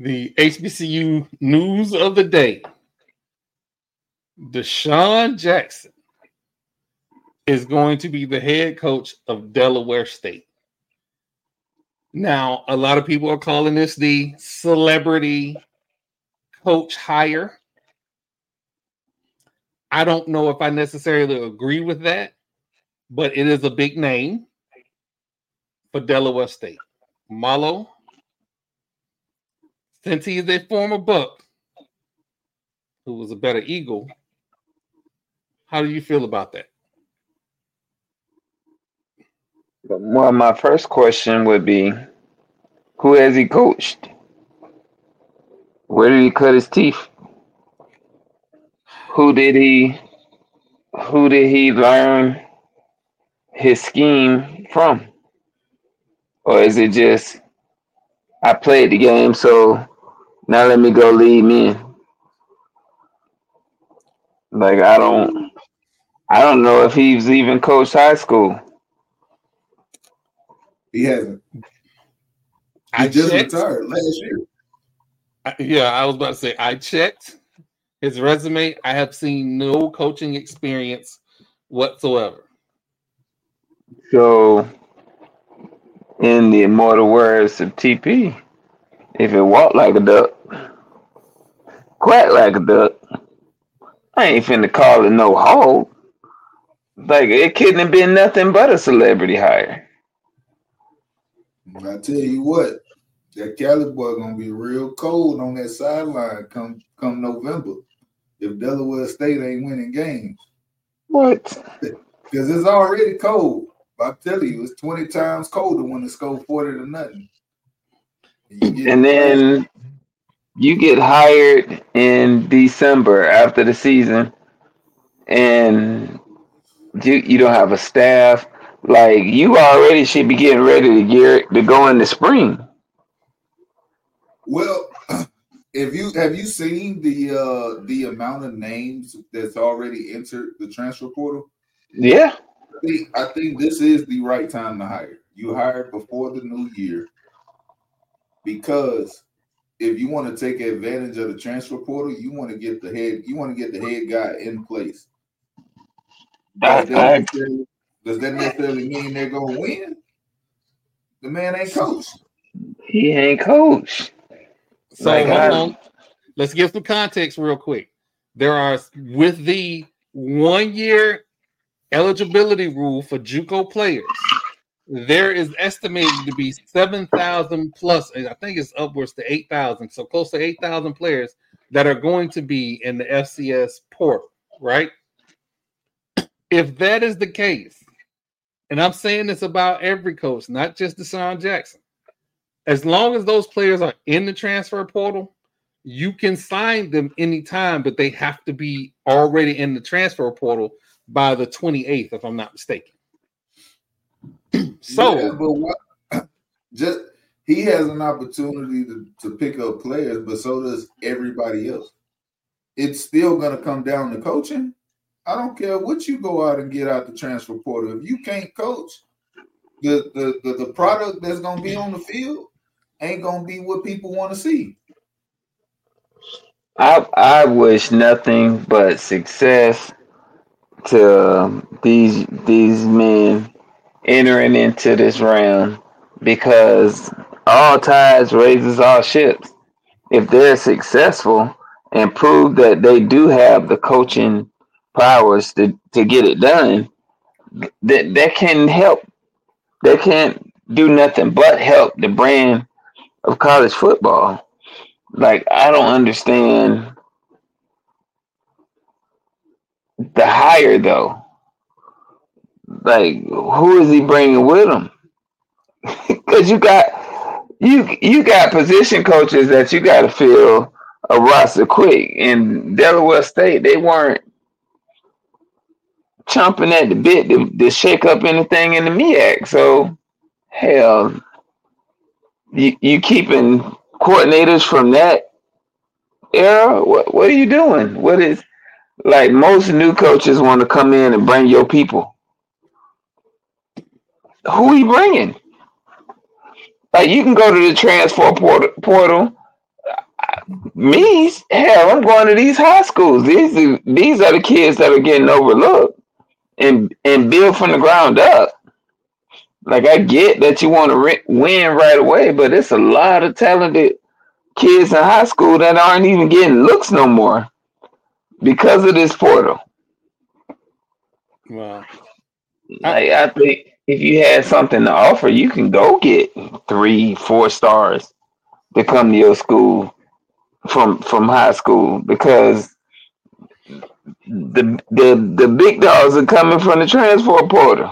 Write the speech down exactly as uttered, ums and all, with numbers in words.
The H B C U news of the day. Deshaun Jackson is going to be the head coach of Delaware State. Now, a lot of people are calling this the celebrity coach hire. I don't know if I necessarily agree with that, but it is a big name for Delaware State. Malo, since he is a former Buck who was a better Eagle, how do you feel about that? Well, my first question would be, who has he coached? Where did he cut his teeth? Who did he who did he learn his scheme from? Or is it just, I played the game, so now let me go lead men? Like I don't I don't know if he's even coached high school. He hasn't. He I just checked. retired last year. I- yeah, I was about to say I checked his resume. I have seen no coaching experience whatsoever. So in the immortal words of T P, if it walked like a duck, quack like a duck, I ain't finna call it no hole. Like it couldn't have been nothing but a celebrity hire. I tell you what, that Cali boy gonna be real cold on that sideline come come November if Delaware State ain't winning games. What? Because it's already cold. I'm telling you, it's twenty times colder when it's score forty to nothing. And, and then you get hired in December after the season, and you you don't have a staff. Like you already should be getting ready to gear to go in the spring. Well, if you have you seen the uh, the amount of names that's already entered the transfer portal? Yeah. I think, I think this is the right time to hire. You hire before the new year because if you want to take advantage of the transfer portal, you want to get the head you want to get the head guy in place. Does that, I, necessarily, does that necessarily mean they're gonna win? The man ain't coached. He ain't coached. So like hold I, on. Let's give some context real quick. There are with the one year eligibility rule for JUCO players, there is estimated to be seven thousand plus, and I think it's upwards to eight thousand, so close to eight thousand players that are going to be in the F C S portal, right? If that is the case, and I'm saying this about every coach, not just Deshaun Jackson, as long as those players are in the transfer portal, you can sign them anytime, but they have to be already in the transfer portal by the twenty-eighth, if I'm not mistaken. So, yeah, but what, just he has an opportunity to, to pick up players, but so does everybody else. It's still going to come down to coaching. I don't care what you go out and get out the transfer portal. If you can't coach, the the the, the product that's going to be on the field ain't going to be what people want to see. I I wish nothing but success to these these men entering into this round, because all tides raises all ships. If they're successful and prove that they do have the coaching powers to, to get it done, that that can help. They can't do nothing but help the brand of college football. Like I don't understand the hire though. Like who is he bringing with him? Because you got you you got position coaches that you got to fill a roster quick. In Delaware State, they weren't chomping at the bit to, to shake up anything in the M E A C. So hell, you you keeping coordinators from that era? What what are you doing? What is like most new coaches want to come in and bring your people? Who are you bringing? Like you can go to the transfer portal. portal. Me, hell, I'm going to these high schools. These are, these are the kids that are getting overlooked and and build from the ground up. Like I get that you want to re- win right away, but it's a lot of talented kids in high school that aren't even getting looks no more because of this portal. Well, Like I think if you had something to offer, you can go get three, four stars to come to your school from from high school because the the the big dogs are coming from the transfer portal.